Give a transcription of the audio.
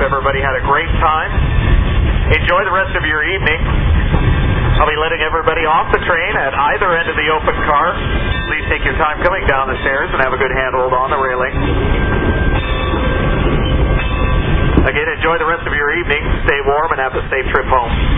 everybody had a great time. Enjoy the rest of your evening. I'll be letting everybody off the train at either end of the open car. Please take your time coming down the stairs and have a good handhold on the railing. Again, enjoy the rest of your evening. Stay warm and have a safe trip home.